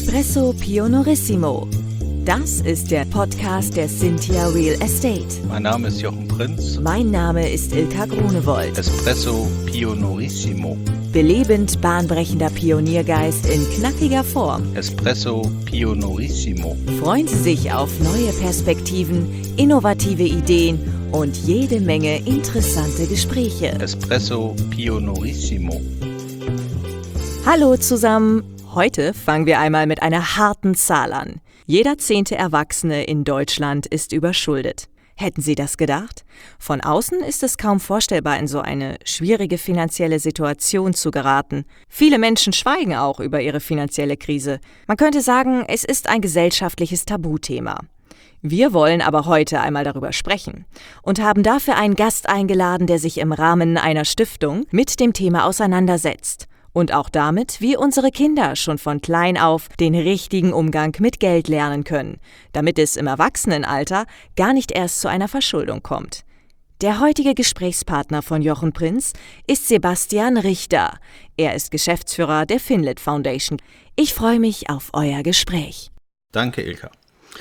Espresso Pionorissimo. Das ist der Podcast der Cynthia Real Estate. Mein Name ist Jochen Prinz. Mein Name ist Ilka Grunewold. Espresso Pionorissimo. Belebend bahnbrechender Pioniergeist in knackiger Form. Espresso Pionorissimo. Freuen Sie sich auf neue Perspektiven, innovative Ideen und jede Menge interessante Gespräche. Espresso Pionorissimo. Hallo zusammen. Heute fangen wir einmal mit einer harten Zahl an. Jeder 10. Erwachsene in Deutschland ist überschuldet. Hätten Sie das gedacht? Von außen ist es kaum vorstellbar, in so eine schwierige finanzielle Situation zu geraten. Viele Menschen schweigen auch über ihre finanzielle Krise. Man könnte sagen, es ist ein gesellschaftliches Tabuthema. Wir wollen aber heute einmal darüber sprechen und haben dafür einen Gast eingeladen, der sich im Rahmen einer Stiftung mit dem Thema auseinandersetzt. Und auch damit, wie unsere Kinder schon von klein auf den richtigen Umgang mit Geld lernen können, damit es im Erwachsenenalter gar nicht erst zu einer Verschuldung kommt. Der heutige Gesprächspartner von Jochen Prinz ist Sebastian Richter. Er ist Geschäftsführer der Finlit Foundation. Ich freue mich auf euer Gespräch. Danke, Ilka.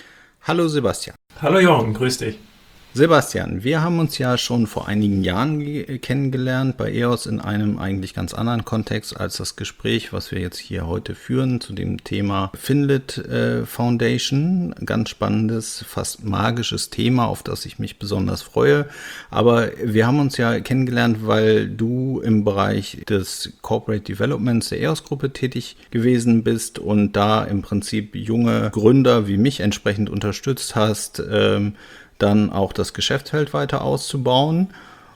Hallo Sebastian. Hallo Jochen, grüß dich. Sebastian, wir haben uns ja schon vor einigen Jahren kennengelernt bei EOS in einem eigentlich ganz anderen Kontext als das Gespräch, was wir jetzt hier heute führen zu dem Thema Finlit Foundation. Ganz spannendes, fast magisches Thema, auf das ich mich besonders freue. Aber wir haben uns ja kennengelernt, weil du im Bereich des Corporate Developments der EOS-Gruppe tätig gewesen bist und da im Prinzip junge Gründer wie mich entsprechend unterstützt hast, dann auch das Geschäftsfeld weiter auszubauen.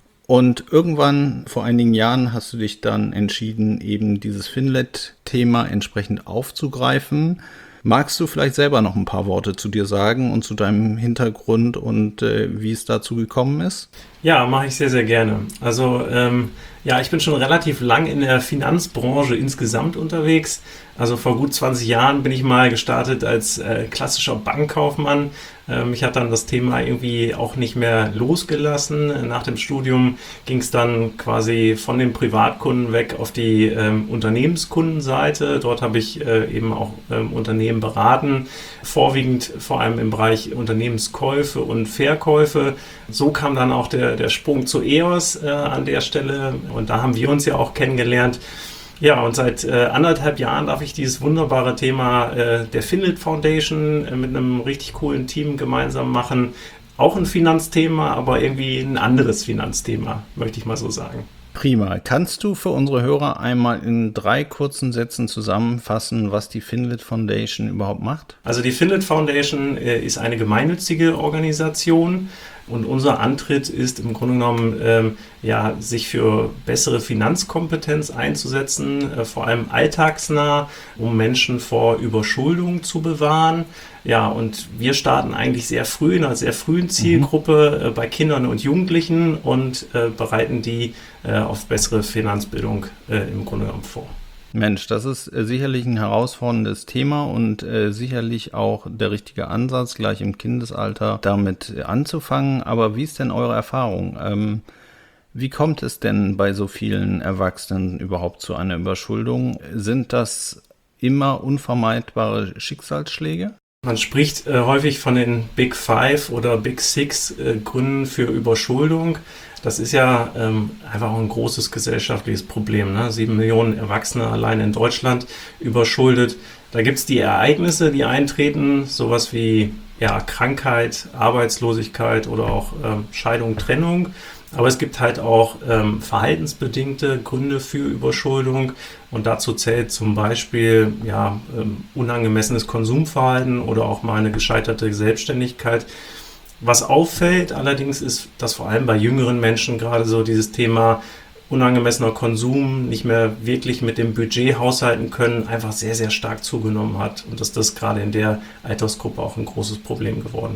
Und irgendwann vor einigen Jahren hast du dich dann entschieden, eben dieses Finlit-Thema entsprechend aufzugreifen. Magst du vielleicht selber noch ein paar Worte zu dir sagen und zu deinem Hintergrund und wie es dazu gekommen ist? Ja, mache ich sehr, sehr gerne. Also ich bin schon relativ lang in der Finanzbranche insgesamt unterwegs. Also vor gut 20 Jahren bin ich mal gestartet als klassischer Bankkaufmann. Ich hatte dann das Thema irgendwie auch nicht mehr losgelassen. Nach dem Studium ging es dann quasi von den Privatkunden weg auf die Unternehmenskundenseite. Dort habe ich eben auch Unternehmen beraten, vorwiegend vor allem im Bereich Unternehmenskäufe und Verkäufe. So kam dann auch der Sprung zu EOS an der Stelle und da haben wir uns ja auch kennengelernt. Ja, und seit 1,5 Jahren darf ich dieses wunderbare Thema der Finlit Foundation mit einem richtig coolen Team gemeinsam machen. Auch ein Finanzthema, aber irgendwie ein anderes Finanzthema, möchte ich mal so sagen. Prima. Kannst du für unsere Hörer einmal in 3 kurzen Sätzen zusammenfassen, was die Finlit Foundation überhaupt macht? Also die Finlit Foundation ist eine gemeinnützige Organisation und unser Antritt ist im Grunde genommen, sich für bessere Finanzkompetenz einzusetzen, vor allem alltagsnah, um Menschen vor Überschuldung zu bewahren. Ja, und wir starten eigentlich sehr früh, in einer sehr frühen Zielgruppe bei Kindern und Jugendlichen und bereiten die auf bessere Finanzbildung im Grunde genommen vor. Mensch, das ist sicherlich ein herausforderndes Thema und sicherlich auch der richtige Ansatz, gleich im Kindesalter damit anzufangen. Aber wie ist denn eure Erfahrung? Wie kommt es denn bei so vielen Erwachsenen überhaupt zu einer Überschuldung? Sind das immer unvermeidbare Schicksalsschläge? Man spricht häufig von den Big Five oder Big Six Gründen für Überschuldung. Das ist ja einfach ein großes gesellschaftliches Problem. 7 Millionen Erwachsene allein in Deutschland überschuldet. Da gibt es die Ereignisse, die eintreten, sowas wie Krankheit, Arbeitslosigkeit oder auch Scheidung, Trennung. Aber es gibt halt auch verhaltensbedingte Gründe für Überschuldung und dazu zählt zum Beispiel unangemessenes Konsumverhalten oder auch mal eine gescheiterte Selbstständigkeit. Was auffällt allerdings ist, dass vor allem bei jüngeren Menschen gerade so dieses Thema unangemessener Konsum, nicht mehr wirklich mit dem Budget haushalten können, einfach sehr, sehr stark zugenommen hat und dass das gerade in der Altersgruppe auch ein großes Problem geworden ist.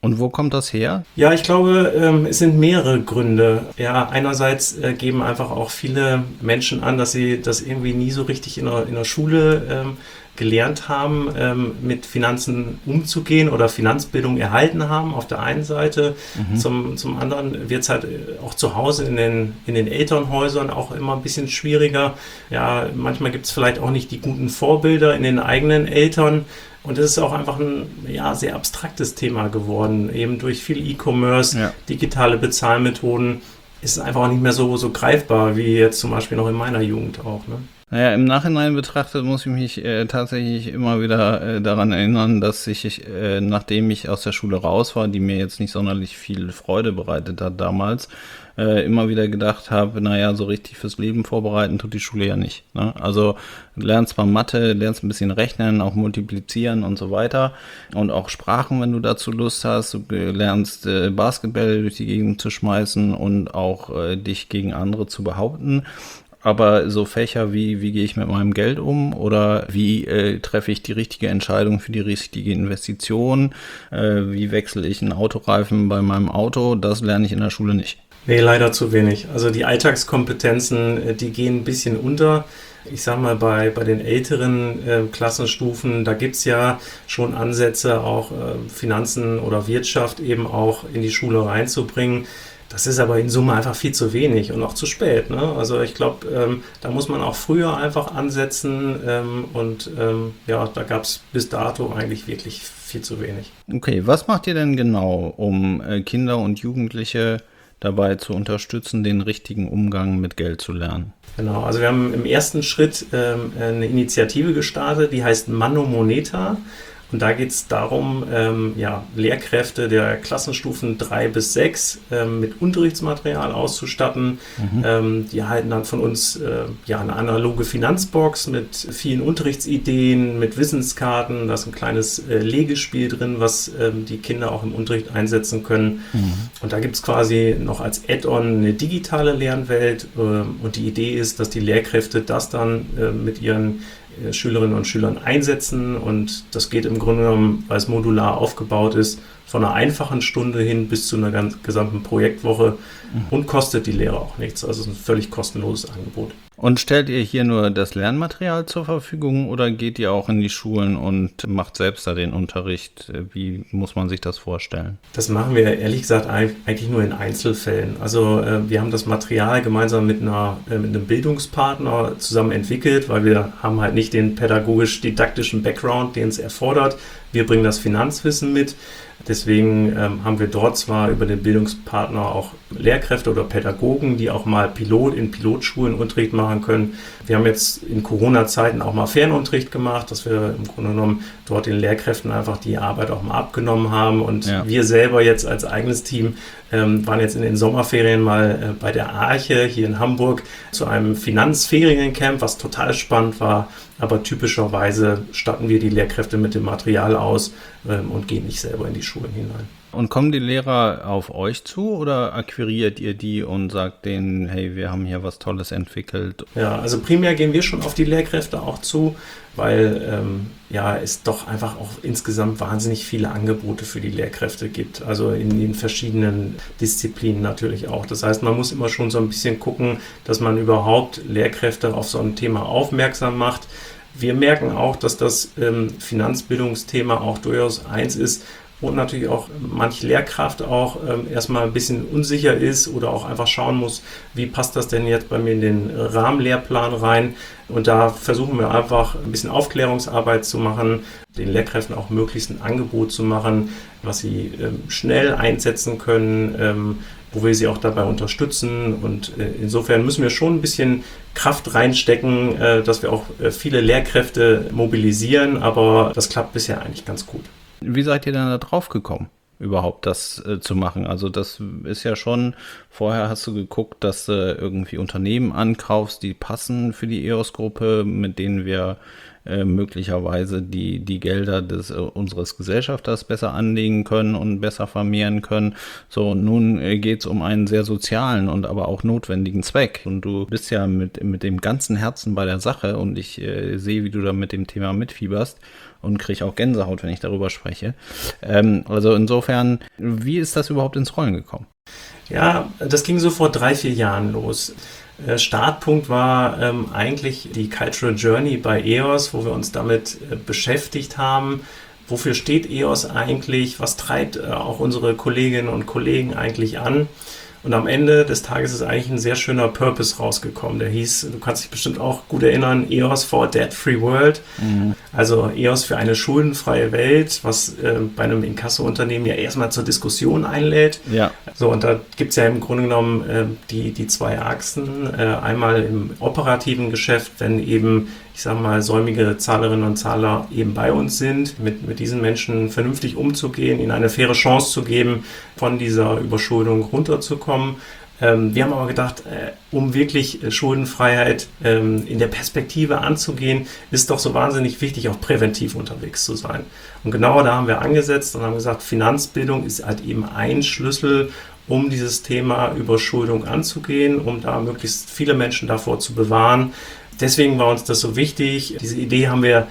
Und wo kommt das her? Ja, ich glaube, es sind mehrere Gründe. Ja, einerseits geben einfach auch viele Menschen an, dass sie das irgendwie nie so richtig in der Schule gelernt haben, mit Finanzen umzugehen oder Finanzbildung erhalten haben, auf der einen Seite. Zum anderen wird es halt auch zu Hause in den Elternhäusern auch immer ein bisschen schwieriger. Ja, manchmal gibt es vielleicht auch nicht die guten Vorbilder in den eigenen Eltern. Und es ist auch einfach ein sehr abstraktes Thema geworden. Eben durch viel E-Commerce, digitale Bezahlmethoden ist es einfach auch nicht mehr so greifbar, wie jetzt zum Beispiel noch in meiner Jugend auch. Ne? Naja, im Nachhinein betrachtet muss ich mich tatsächlich immer wieder daran erinnern, dass ich, nachdem ich aus der Schule raus war, die mir jetzt nicht sonderlich viel Freude bereitet hat damals, immer wieder gedacht habe, naja, so richtig fürs Leben vorbereiten tut die Schule ja nicht. Ne? Also du lernst zwar Mathe, lernst ein bisschen rechnen, auch multiplizieren und so weiter und auch Sprachen, wenn du dazu Lust hast. Du lernst Basketball durch die Gegend zu schmeißen und auch dich gegen andere zu behaupten. Aber so Fächer wie gehe ich mit meinem Geld um oder wie treffe ich die richtige Entscheidung für die richtige Investition, wie wechsle ich einen Autoreifen bei meinem Auto, das lerne ich in der Schule nicht. Nee, leider zu wenig. Also die Alltagskompetenzen, die gehen ein bisschen unter. Ich sag mal, bei den älteren Klassenstufen, da gibt's ja schon Ansätze, auch Finanzen oder Wirtschaft eben auch in die Schule reinzubringen. Das ist aber in Summe einfach viel zu wenig und auch zu spät. Ne? Also ich glaube, da muss man auch früher einfach ansetzen da gab es bis dato eigentlich wirklich viel zu wenig. Okay, was macht ihr denn genau, um Kinder und Jugendliche dabei zu unterstützen, den richtigen Umgang mit Geld zu lernen? Genau, also wir haben im ersten Schritt eine Initiative gestartet, die heißt Mano Moneta. Und da geht es darum, Lehrkräfte der Klassenstufen 3 bis 6 mit Unterrichtsmaterial auszustatten. Die erhalten dann von uns eine analoge Finanzbox mit vielen Unterrichtsideen, mit Wissenskarten. Da ist ein kleines Legespiel drin, was die Kinder auch im Unterricht einsetzen können. Und da gibt es quasi noch als Add-on eine digitale Lernwelt. Und die Idee ist, dass die Lehrkräfte das dann mit ihren Schülerinnen und Schülern einsetzen und das geht im Grunde genommen, weil es modular aufgebaut ist, von einer einfachen Stunde hin bis zu einer gesamten Projektwoche und kostet die Lehrer auch nichts. Also es ist ein völlig kostenloses Angebot. Und stellt ihr hier nur das Lernmaterial zur Verfügung oder geht ihr auch in die Schulen und macht selbst da den Unterricht? Wie muss man sich das vorstellen? Das machen wir ehrlich gesagt eigentlich nur in Einzelfällen. Also wir haben das Material gemeinsam mit einem Bildungspartner zusammen entwickelt, weil wir haben halt nicht den pädagogisch-didaktischen Background, den es erfordert. Wir bringen das Finanzwissen mit. Deswegen haben wir dort zwar über den Bildungspartner auch Lehrkräfte oder Pädagogen, die auch mal in Pilotschulen Unterricht machen können. Wir haben jetzt in Corona-Zeiten auch mal Fernunterricht gemacht, dass wir im Grunde genommen dort den Lehrkräften einfach die Arbeit auch mal abgenommen haben. Und wir selber jetzt als eigenes Team waren jetzt in den Sommerferien mal bei der Arche hier in Hamburg zu einem Finanzferiencamp, was total spannend war. Aber typischerweise statten wir die Lehrkräfte mit dem Material aus und gehen nicht selber in die Schulen hinein. Und kommen die Lehrer auf euch zu oder akquiriert ihr die und sagt denen, hey, wir haben hier was Tolles entwickelt? Ja, also primär gehen wir schon auf die Lehrkräfte auch zu, weil es doch einfach auch insgesamt wahnsinnig viele Angebote für die Lehrkräfte gibt. Also in den verschiedenen Disziplinen natürlich auch. Das heißt, man muss immer schon so ein bisschen gucken, dass man überhaupt Lehrkräfte auf so ein Thema aufmerksam macht. Wir merken auch, dass das Finanzbildungsthema auch durchaus eins ist, wo natürlich auch manch Lehrkraft auch erstmal ein bisschen unsicher ist oder auch einfach schauen muss, wie passt das denn jetzt bei mir in den Rahmenlehrplan rein. Und da versuchen wir einfach ein bisschen Aufklärungsarbeit zu machen, den Lehrkräften auch möglichst ein Angebot zu machen, was sie schnell einsetzen können, wo wir sie auch dabei unterstützen. Und insofern müssen wir schon ein bisschen Kraft reinstecken, dass wir auch viele Lehrkräfte mobilisieren, aber das klappt bisher eigentlich ganz gut. Wie seid ihr denn da drauf gekommen, überhaupt das zu machen? Also das ist ja schon, vorher hast du geguckt, dass du irgendwie Unternehmen ankaufst, die passen für die EOS-Gruppe, mit denen wir möglicherweise die Gelder unseres Gesellschafters besser anlegen können und besser vermehren können. So, und nun geht es um einen sehr sozialen und aber auch notwendigen Zweck. Und du bist ja mit dem ganzen Herzen bei der Sache und ich sehe, wie du da mit dem Thema mitfieberst und kriege auch Gänsehaut, wenn ich darüber spreche. Also insofern, wie ist das überhaupt ins Rollen gekommen? Ja, das ging so vor 3-4 Jahren los. Startpunkt war eigentlich die Cultural Journey bei EOS, wo wir uns damit beschäftigt haben. Wofür steht EOS eigentlich? Was treibt auch unsere Kolleginnen und Kollegen eigentlich an? Und am Ende des Tages ist eigentlich ein sehr schöner Purpose rausgekommen. Der hieß, du kannst dich bestimmt auch gut erinnern, EOS for a Debt-Free World. Mhm. Also EOS für eine schuldenfreie Welt, was bei einem Inkasso-Unternehmen ja erstmal zur Diskussion einlädt. Ja. So, und da gibt es ja im Grunde genommen die 2 Achsen. Einmal im operativen Geschäft, wenn eben, ich sage mal, säumige Zahlerinnen und Zahler eben bei uns sind, mit diesen Menschen vernünftig umzugehen, ihnen eine faire Chance zu geben, von dieser Überschuldung runterzukommen. Wir haben aber gedacht, um wirklich Schuldenfreiheit in der Perspektive anzugehen, ist doch so wahnsinnig wichtig, auch präventiv unterwegs zu sein. Und genau da haben wir angesetzt und haben gesagt, Finanzbildung ist halt eben ein Schlüssel, um dieses Thema Überschuldung anzugehen, um da möglichst viele Menschen davor zu bewahren. Deswegen war uns das so wichtig. Diese Idee haben wir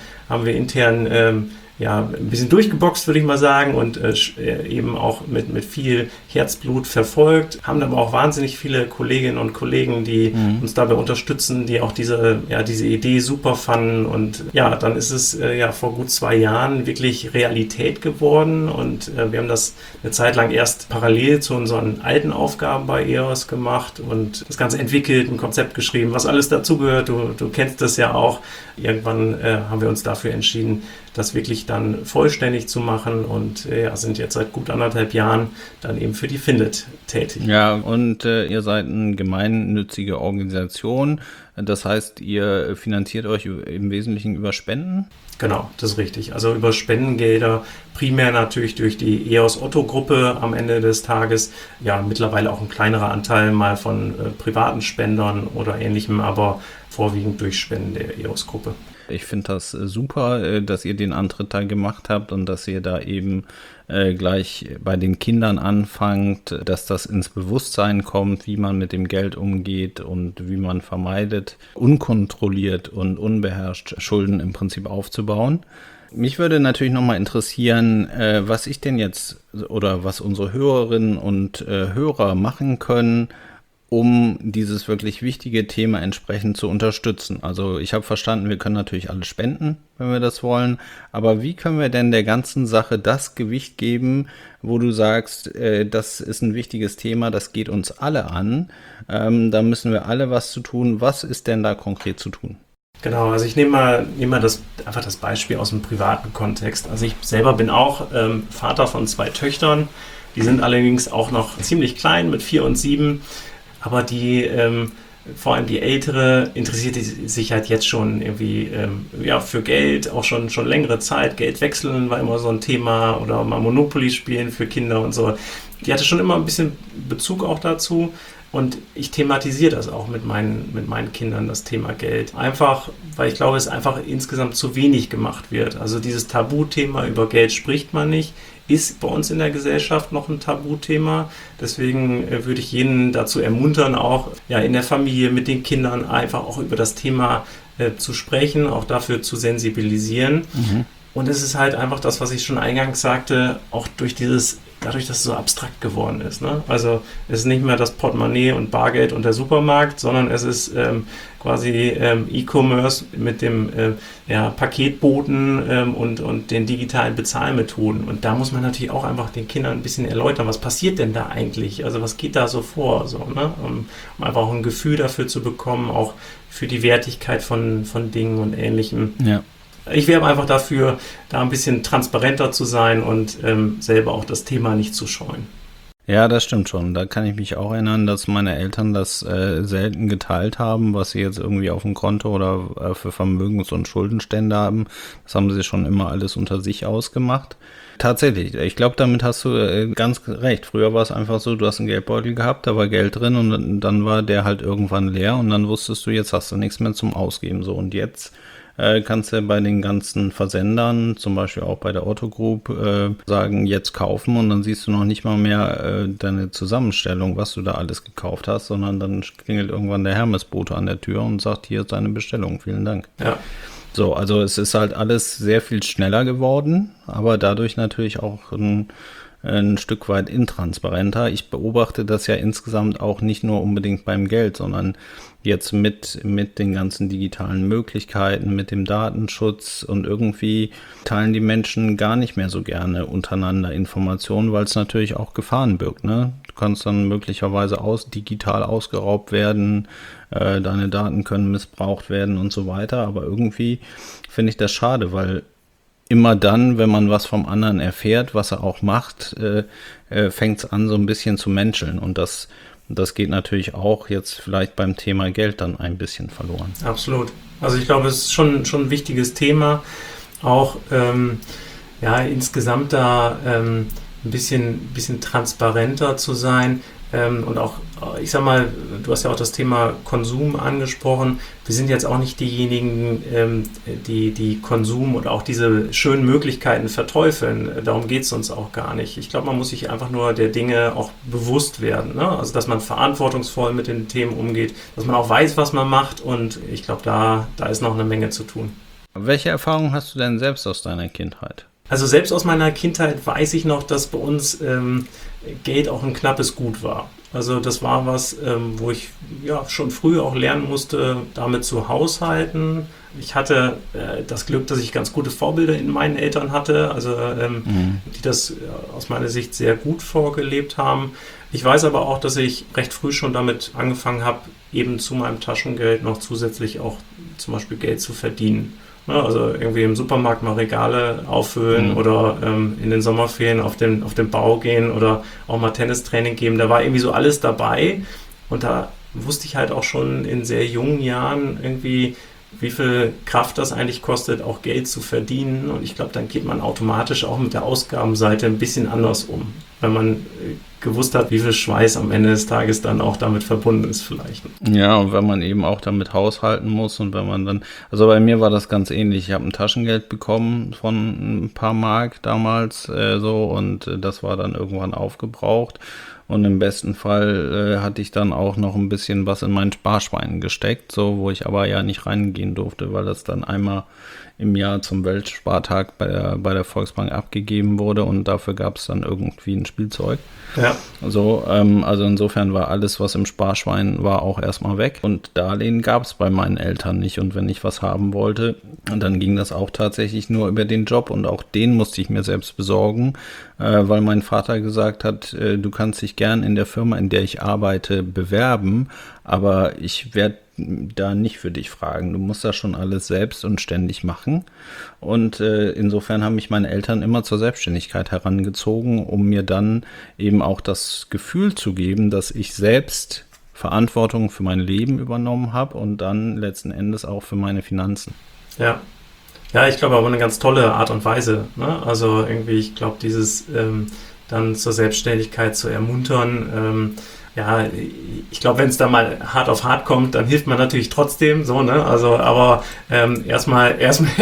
intern ein bisschen durchgeboxt, würde ich mal sagen, und eben auch mit viel Herzblut verfolgt. Haben aber auch wahnsinnig viele Kolleginnen und Kollegen, die uns dabei unterstützen, die auch diese Idee super fanden. Und ja, dann ist es vor gut 2 Jahren wirklich Realität geworden. Und wir haben das eine Zeit lang erst parallel zu unseren alten Aufgaben bei EOS gemacht und das Ganze entwickelt, ein Konzept geschrieben, was alles dazugehört. Du kennst das ja auch. Irgendwann haben wir uns dafür entschieden, das wirklich dann vollständig zu machen und sind jetzt seit gut 1,5 Jahren dann eben für die Finlit tätig. Ja, und ihr seid eine gemeinnützige Organisation. Das heißt, ihr finanziert euch im Wesentlichen über Spenden? Genau, das ist richtig. Also über Spendengelder, primär natürlich durch die EOS Otto-Gruppe am Ende des Tages. Ja, mittlerweile auch ein kleinerer Anteil mal von privaten Spendern oder Ähnlichem, aber vorwiegend durch Spenden der EOS-Gruppe. Ich finde das super, dass ihr den Antritt da gemacht habt und dass ihr da eben gleich bei den Kindern anfangt, dass das ins Bewusstsein kommt, wie man mit dem Geld umgeht und wie man vermeidet, unkontrolliert und unbeherrscht Schulden im Prinzip aufzubauen. Mich würde natürlich nochmal interessieren, was ich denn jetzt oder was unsere Hörerinnen und Hörer machen können, um dieses wirklich wichtige Thema entsprechend zu unterstützen. Also ich habe verstanden, wir können natürlich alles spenden, wenn wir das wollen, aber wie können wir denn der ganzen Sache das Gewicht geben, wo du sagst, das ist ein wichtiges Thema, das geht uns alle an, da müssen wir alle was zu tun. Was ist denn da konkret zu tun? Genau, also ich nehme mal einfach das Beispiel aus dem privaten Kontext. Also ich selber bin auch Vater von 2 Töchtern, die sind allerdings auch noch ziemlich klein mit 4 und 7. Aber vor allem die Ältere interessiert sich halt jetzt schon irgendwie für Geld, auch schon längere Zeit. Geld wechseln war immer so ein Thema oder mal Monopoly spielen für Kinder und so. Die hatte schon immer ein bisschen Bezug auch dazu. Und ich thematisiere das auch mit meinen Kindern, das Thema Geld. Einfach, weil ich glaube, es einfach insgesamt zu wenig gemacht wird. Also dieses Tabuthema, über Geld spricht man nicht, ist bei uns in der Gesellschaft noch ein Tabuthema. Deswegen würde ich jeden dazu ermuntern, auch in der Familie mit den Kindern einfach auch über das Thema zu sprechen, auch dafür zu sensibilisieren. Mhm. Und es ist halt einfach das, was ich schon eingangs sagte, auch dadurch, dass es so abstrakt geworden ist. Ne? Also es ist nicht mehr das Portemonnaie und Bargeld und der Supermarkt, sondern es ist quasi E-Commerce mit dem Paketboten und den digitalen Bezahlmethoden. Und da muss man natürlich auch einfach den Kindern ein bisschen erläutern, was passiert denn da eigentlich? Also was geht da so vor? So, ne? Um einfach auch ein Gefühl dafür zu bekommen, auch für die Wertigkeit von Dingen und Ähnlichem. Ja. Ich werbe einfach dafür, da ein bisschen transparenter zu sein und selber auch das Thema nicht zu scheuen. Ja, das stimmt schon. Da kann ich mich auch erinnern, dass meine Eltern das selten geteilt haben, was sie jetzt irgendwie auf dem Konto oder für Vermögens- und Schuldenstände haben. Das haben sie schon immer alles unter sich ausgemacht. Tatsächlich, ich glaube, damit hast du ganz recht. Früher war es einfach so, du hast einen Geldbeutel gehabt, da war Geld drin und dann war der halt irgendwann leer und dann wusstest du, jetzt hast du nichts mehr zum Ausgeben. So, und jetzt kannst du bei den ganzen Versendern, zum Beispiel auch bei der Otto Group, sagen, jetzt kaufen, und dann siehst du noch nicht mal mehr deine Zusammenstellung, was du da alles gekauft hast, sondern dann klingelt irgendwann der Hermesbote an der Tür und sagt, hier ist deine Bestellung, vielen Dank. Ja. So, also es ist halt alles sehr viel schneller geworden, aber dadurch natürlich auch ein Stück weit intransparenter. Ich beobachte das ja insgesamt auch nicht nur unbedingt beim Geld, sondern jetzt mit den ganzen digitalen Möglichkeiten, mit dem Datenschutz, und irgendwie teilen die Menschen gar nicht mehr so gerne untereinander Informationen, weil es natürlich auch Gefahren birgt, ne? Du kannst dann möglicherweise digital ausgeraubt werden, deine Daten können missbraucht werden und so weiter, aber irgendwie finde ich das schade, weil immer dann, wenn man was vom anderen erfährt, was er auch macht, fängt es an, so ein bisschen zu menscheln. Und das geht natürlich auch jetzt vielleicht beim Thema Geld dann ein bisschen verloren. Absolut. Also ich glaube, es ist schon ein wichtiges Thema, auch insgesamt da ein bisschen transparenter zu sein. Und auch, ich sag mal, du hast ja auch das Thema Konsum angesprochen. Wir sind jetzt auch nicht diejenigen, die Konsum oder auch diese schönen Möglichkeiten verteufeln. Darum geht es uns auch gar nicht. Ich glaube, man muss sich einfach nur der Dinge auch bewusst werden, ne? Also, dass man verantwortungsvoll mit den Themen umgeht, dass man auch weiß, was man macht, und ich glaube, da ist noch eine Menge zu tun. Welche Erfahrungen hast du denn selbst aus deiner Kindheit? Also selbst aus meiner Kindheit weiß ich noch, dass bei uns Geld auch ein knappes Gut war. Also das war was, wo ich schon früh auch lernen musste, damit zu haushalten. Ich hatte das Glück, dass ich ganz gute Vorbilder in meinen Eltern hatte, also die das aus meiner Sicht sehr gut vorgelebt haben. Ich weiß aber auch, dass ich recht früh schon damit angefangen habe, eben zu meinem Taschengeld noch zusätzlich auch zum Beispiel Geld zu verdienen. Also irgendwie im Supermarkt mal Regale auffüllen oder in den Sommerferien auf den Bau gehen oder auch mal Tennistraining geben. Da war irgendwie so alles dabei, und da wusste ich halt auch schon in sehr jungen Jahren irgendwie, wie viel Kraft das eigentlich kostet, auch Geld zu verdienen. Und ich glaube, dann geht man automatisch auch mit der Ausgabenseite ein bisschen anders um, wenn man gewusst hat, wie viel Schweiß am Ende des Tages dann auch damit verbunden ist vielleicht. Ja, und wenn man eben auch damit haushalten muss, und wenn man dann, also bei mir war das ganz ähnlich. Ich habe ein Taschengeld bekommen von ein paar Mark damals und das war dann irgendwann aufgebraucht. Und im besten Fall hatte ich dann auch noch ein bisschen was in mein Sparschwein gesteckt, so, wo ich aber ja nicht reingehen durfte, weil das dann einmal im Jahr zum Weltspartag bei der Volksbank abgegeben wurde, und dafür gab es dann irgendwie ein Spielzeug. Ja. So, also insofern war alles, was im Sparschwein war, auch erstmal weg. Und Darlehen gab es bei meinen Eltern nicht. Und wenn ich was haben wollte, dann ging das auch tatsächlich nur über den Job. Und auch den musste ich mir selbst besorgen, weil mein Vater gesagt hat, du kannst dich gern in der Firma, in der ich arbeite, bewerben, aber ich werde da nicht für dich fragen. Du musst das schon alles selbst und ständig machen. Und insofern haben mich meine Eltern immer zur Selbstständigkeit herangezogen, um mir dann eben auch das Gefühl zu geben, dass ich selbst Verantwortung für mein Leben übernommen habe und dann letzten Endes auch für meine Finanzen. Ja. Ja, ich glaube aber eine ganz tolle Art und Weise, ne? Also irgendwie, ich glaube, dieses dann zur Selbstständigkeit zu ermuntern, ich glaube, wenn es da mal hart auf hart kommt, dann hilft man natürlich trotzdem, so, ne? Also, aber erstmal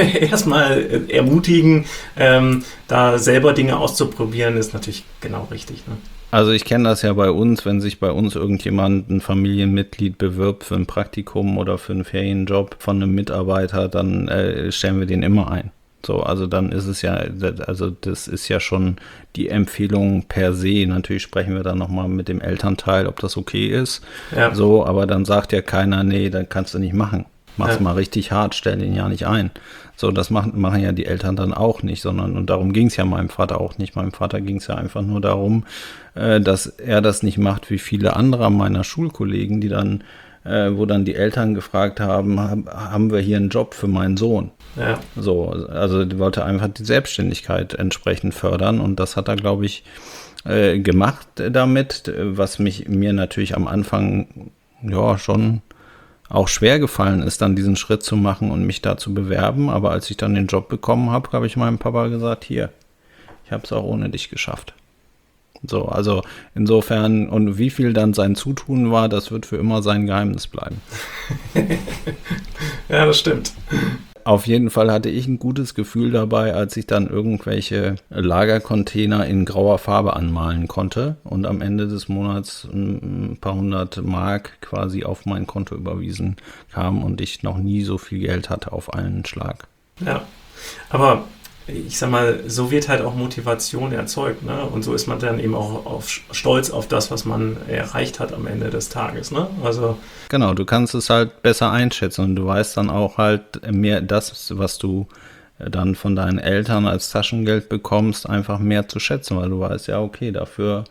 ermutigen, da selber Dinge auszuprobieren, ist natürlich genau richtig, ne? Also ich kenne das ja bei uns, wenn sich bei uns irgendjemand, ein Familienmitglied, bewirbt für ein Praktikum oder für einen Ferienjob von einem Mitarbeiter, dann stellen wir den immer ein. So, also dann ist es ja, also das ist ja schon die Empfehlung per se. Natürlich sprechen wir dann nochmal mit dem Elternteil, ob das okay ist. Ja. So, aber dann sagt ja keiner, nee, dann kannst du nicht machen. Mach's mal richtig hart, stell den ja nicht ein. So, das machen ja die Eltern dann auch nicht, und darum ging es ja meinem Vater auch nicht. Meinem Vater ging es ja einfach nur darum, dass er das nicht macht wie viele andere meiner Schulkollegen, die dann, wo dann die Eltern gefragt haben, haben wir hier einen Job für meinen Sohn? Ja. So, also die wollte einfach die Selbstständigkeit entsprechend fördern, und das hat er, glaube ich, gemacht damit, was mir natürlich am Anfang schon auch schwer gefallen ist, dann diesen Schritt zu machen und mich da zu bewerben. Aber als ich dann den Job bekommen habe, habe ich meinem Papa gesagt, hier, ich habe es auch ohne dich geschafft. So, also insofern, und wie viel dann sein Zutun war, das wird für immer sein Geheimnis bleiben. Ja, das stimmt. Auf jeden Fall hatte ich ein gutes Gefühl dabei, als ich dann irgendwelche Lagercontainer in grauer Farbe anmalen konnte und am Ende des Monats ein paar hundert Mark quasi auf mein Konto überwiesen kam und ich noch nie so viel Geld hatte auf einen Schlag. Ja, aber ich sag mal, so wird halt auch Motivation erzeugt, ne? Und so ist man dann eben auch stolz auf das, was man erreicht hat am Ende des Tages, ne? Also genau, du kannst es halt besser einschätzen und du weißt dann auch halt mehr das, was du dann von deinen Eltern als Taschengeld bekommst, einfach mehr zu schätzen, weil du weißt, ja okay, dafür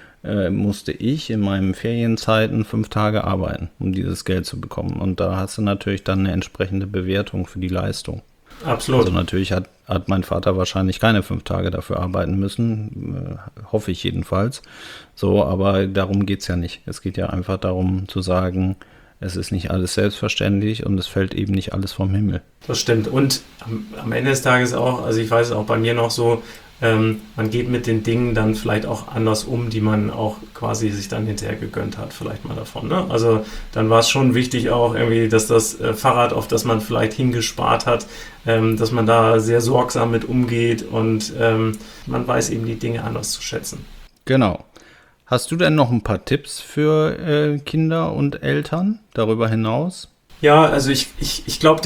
musste ich in meinen Ferienzeiten 5 Tage arbeiten, um dieses Geld zu bekommen. Und da hast du natürlich dann eine entsprechende Bewertung für die Leistung. absolut. Also natürlich hat mein Vater wahrscheinlich keine 5 Tage dafür arbeiten müssen, hoffe ich jedenfalls. So, aber darum geht's ja nicht. Es geht ja einfach darum zu sagen, es ist nicht alles selbstverständlich und es fällt eben nicht alles vom Himmel. Das stimmt. Und am Ende des Tages auch, also ich weiß es auch bei mir noch so, man geht mit den Dingen dann vielleicht auch anders um, die man auch quasi sich dann hinterher gegönnt hat, vielleicht mal davon. Ne? Also dann war es schon wichtig auch irgendwie, dass das Fahrrad, auf das man vielleicht hingespart hat, dass man da sehr sorgsam mit umgeht und man weiß eben die Dinge anders zu schätzen. Genau. Hast du denn noch ein paar Tipps für Kinder und Eltern darüber hinaus? Ja, also ich glaube,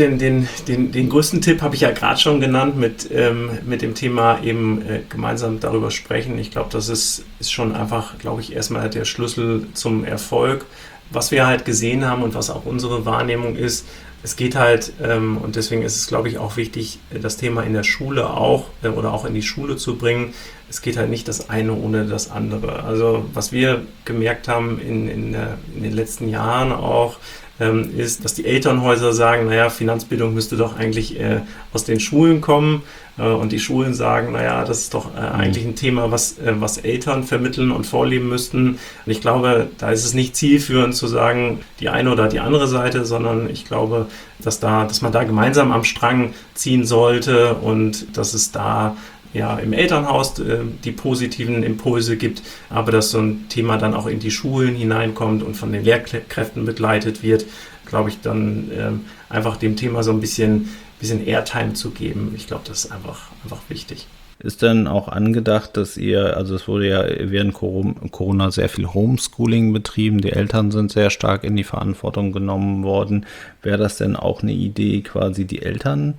den größten Tipp habe ich ja gerade schon genannt mit dem Thema eben gemeinsam darüber sprechen. Ich glaube, das ist schon einfach, glaube ich, erstmal der Schlüssel zum Erfolg. Was wir halt gesehen haben und was auch unsere Wahrnehmung ist, es geht halt, und deswegen ist es, glaube ich, auch wichtig, das Thema in der Schule auch oder auch in die Schule zu bringen. Es geht halt nicht das eine ohne das andere. Also was wir gemerkt haben in den letzten Jahren auch, ist, dass die Elternhäuser sagen, naja, Finanzbildung müsste doch eigentlich aus den Schulen kommen und die Schulen sagen, naja, das ist doch eigentlich ein Thema, was Eltern vermitteln und vorleben müssten. Und ich glaube, da ist es nicht zielführend zu sagen, die eine oder die andere Seite, sondern ich glaube, dass man da gemeinsam am Strang ziehen sollte und dass es da ja im Elternhaus die positiven Impulse gibt, aber dass so ein Thema dann auch in die Schulen hineinkommt und von den Lehrkräften begleitet wird, glaube ich, dann einfach dem Thema so ein bisschen Airtime zu geben. Ich glaube, das ist einfach wichtig. Ist denn auch angedacht, dass also es wurde ja während Corona sehr viel Homeschooling betrieben, die Eltern sind sehr stark in die Verantwortung genommen worden. Wäre das denn auch eine Idee, quasi die Eltern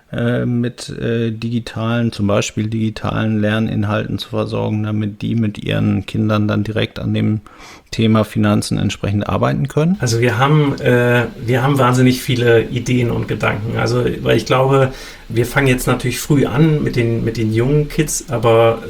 mit zum Beispiel digitalen Lerninhalten zu versorgen, damit die mit ihren Kindern dann direkt an dem Thema Finanzen entsprechend arbeiten können? Also wir haben wahnsinnig viele Ideen und Gedanken. Also weil ich glaube, wir fangen jetzt natürlich früh an mit den jungen Kids, aber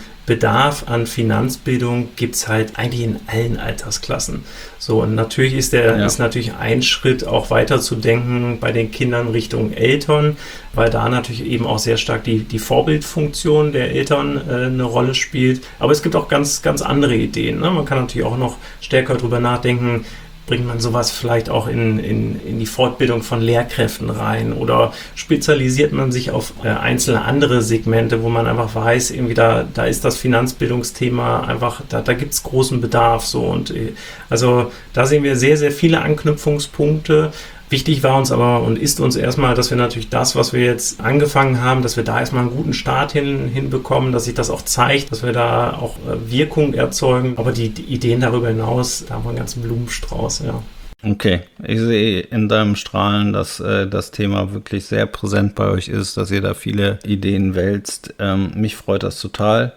Bedarf an Finanzbildung gibt es halt eigentlich in allen Altersklassen. So, und natürlich ist natürlich ein Schritt auch weiter zu denken bei den Kindern Richtung Eltern, weil da natürlich eben auch sehr stark die Vorbildfunktion der Eltern eine Rolle spielt. Aber es gibt auch ganz, ganz andere Ideen. Ne? Man kann natürlich auch noch stärker drüber nachdenken, bringt man sowas vielleicht auch in die Fortbildung von Lehrkräften rein oder spezialisiert man sich auf einzelne andere Segmente, wo man einfach weiß, irgendwie da ist das Finanzbildungsthema einfach, da gibt es großen Bedarf so und also da sehen wir sehr, sehr viele Anknüpfungspunkte. Wichtig war uns aber und ist uns erstmal, dass wir natürlich das, was wir jetzt angefangen haben, dass wir da erstmal einen guten Start hinbekommen, dass sich das auch zeigt, dass wir da auch Wirkung erzeugen. Aber die Ideen darüber hinaus, da haben wir einen ganzen Blumenstrauß, ja. Okay, ich sehe in deinem Strahlen, dass das Thema wirklich sehr präsent bei euch ist, dass ihr da viele Ideen wälzt. Mich freut das total,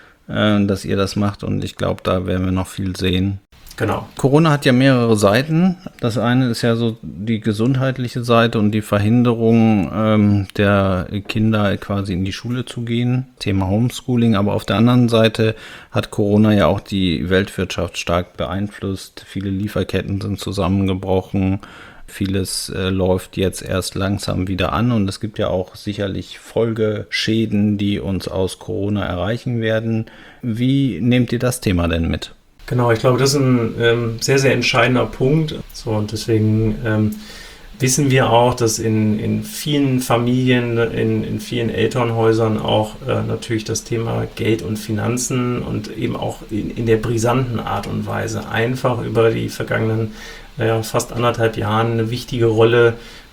dass ihr das macht und ich glaube, da werden wir noch viel sehen. Genau. Corona hat ja mehrere Seiten. Das eine ist ja so die gesundheitliche Seite und die Verhinderung der Kinder quasi in die Schule zu gehen. Thema Homeschooling. Aber auf der anderen Seite hat Corona ja auch die Weltwirtschaft stark beeinflusst. Viele Lieferketten sind zusammengebrochen. Vieles läuft jetzt erst langsam wieder an und es gibt ja auch sicherlich Folgeschäden, die uns aus Corona erreichen werden. Wie nehmt ihr das Thema denn mit? Genau, ich glaube, das ist ein sehr, sehr entscheidender Punkt. So, und deswegen wissen wir auch, dass in vielen Familien, in vielen Elternhäusern auch natürlich das Thema Geld und Finanzen und eben auch in der brisanten Art und Weise einfach über die vergangenen fast 1,5 Jahren eine wichtige Rolle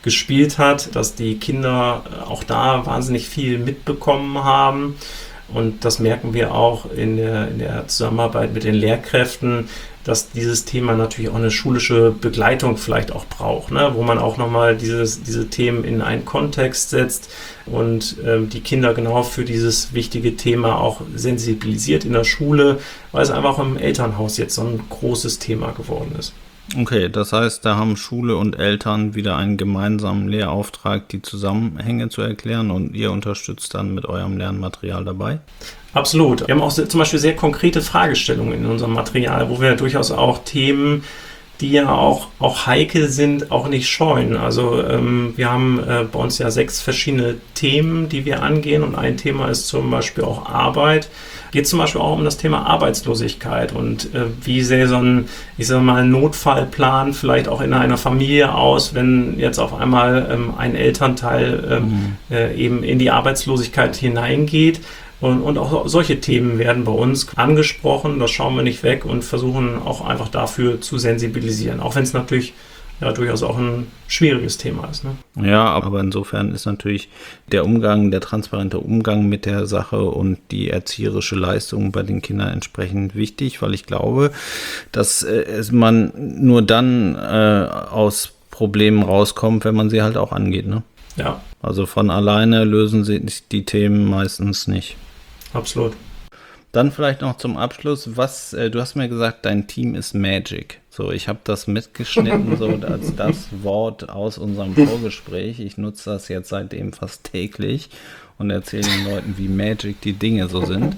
gespielt hat, dass die Kinder auch da wahnsinnig viel mitbekommen haben. Und das merken wir auch in der Zusammenarbeit mit den Lehrkräften, dass dieses Thema natürlich auch eine schulische Begleitung vielleicht auch braucht, ne? Wo man auch nochmal diese Themen in einen Kontext setzt und die Kinder genau für dieses wichtige Thema auch sensibilisiert in der Schule, weil es einfach im Elternhaus jetzt so ein großes Thema geworden ist. Okay, das heißt, da haben Schule und Eltern wieder einen gemeinsamen Lehrauftrag, die Zusammenhänge zu erklären, und ihr unterstützt dann mit eurem Lernmaterial dabei? Absolut. Wir haben auch zum Beispiel sehr konkrete Fragestellungen in unserem Material, wo wir durchaus auch Themen, die ja auch heikel sind, auch nicht scheuen. Also wir haben bei uns ja 6 verschiedene Themen, die wir angehen, und ein Thema ist zum Beispiel auch Arbeit. Geht zum Beispiel auch um das Thema Arbeitslosigkeit und wie sähe so ein, ich sage mal, Notfallplan vielleicht auch in einer Familie aus, wenn jetzt auf einmal ein Elternteil eben in die Arbeitslosigkeit hineingeht. Und auch solche Themen werden bei uns angesprochen, das schauen wir nicht weg und versuchen auch einfach dafür zu sensibilisieren, auch wenn es natürlich ja durchaus auch ein schwieriges Thema ist. Ne? Ja, aber insofern ist natürlich der transparente Umgang mit der Sache und die erzieherische Leistung bei den Kindern entsprechend wichtig, weil ich glaube, dass man nur dann aus Problemen rauskommt, wenn man sie halt auch angeht. Ne? Ja. Also von alleine lösen sich die Themen meistens nicht. Absolut. Dann vielleicht noch zum Abschluss, du hast mir gesagt, dein Team ist Magic. So, ich habe das mitgeschnitten, so als das Wort aus unserem Vorgespräch. Ich nutze das jetzt seitdem fast täglich und erzähle den Leuten, wie Magic die Dinge so sind.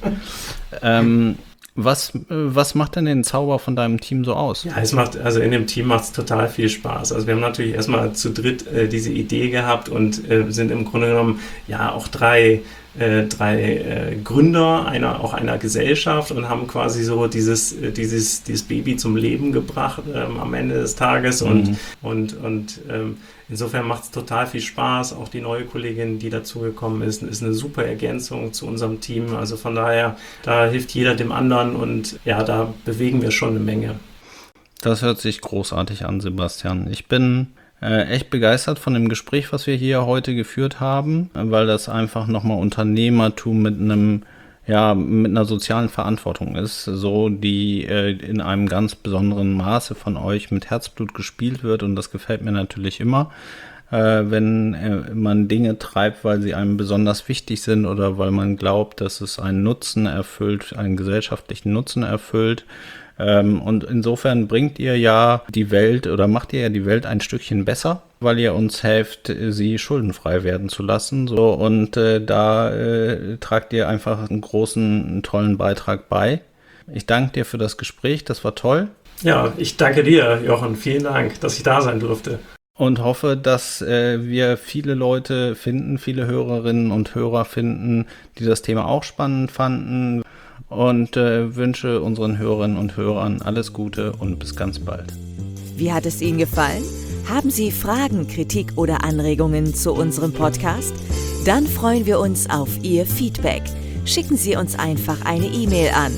Was macht denn den Zauber von deinem Team so aus? Ja, in dem Team macht es total viel Spaß. Also wir haben natürlich erstmal zu dritt diese Idee gehabt und sind im Grunde genommen ja auch drei Gründer einer Gesellschaft und haben quasi so dieses Baby zum Leben gebracht am Ende des Tages und insofern macht es total viel Spaß. Auch die neue Kollegin, die dazugekommen ist eine super Ergänzung zu unserem Team. Also von daher, da hilft jeder dem anderen und ja, da bewegen wir schon eine Menge. Das hört sich großartig an, Sebastian. Ich bin echt begeistert von dem Gespräch, was wir hier heute geführt haben, weil das einfach nochmal Unternehmertum mit einer sozialen Verantwortung ist, so die in einem ganz besonderen Maße von euch mit Herzblut gespielt wird, und das gefällt mir natürlich immer, wenn man Dinge treibt, weil sie einem besonders wichtig sind oder weil man glaubt, dass es einen Nutzen erfüllt, einen gesellschaftlichen Nutzen erfüllt. Und insofern bringt ihr ja die Welt oder macht ihr ja die Welt ein Stückchen besser, weil ihr uns helft, sie schuldenfrei werden zu lassen. So, und da tragt ihr einfach einen tollen Beitrag bei. Ich danke dir für das Gespräch, das war toll. Ja, ich danke dir, Jochen. Vielen Dank, dass ich da sein durfte. Und hoffe, dass wir viele Leute finden, viele Hörerinnen und Hörer finden, die das Thema auch spannend fanden. Und wünsche unseren Hörerinnen und Hörern alles Gute und bis ganz bald. Wie hat es Ihnen gefallen? Haben Sie Fragen, Kritik oder Anregungen zu unserem Podcast? Dann freuen wir uns auf Ihr Feedback. Schicken Sie uns einfach eine E-Mail an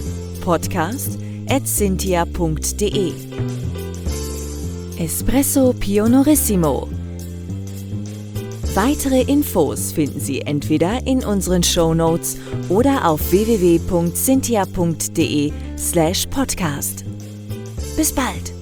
podcast@cynthia.de. Espresso Pionorissimo. Weitere Infos finden Sie entweder in unseren Shownotes oder auf www.cynthia.de/podcast. Bis bald!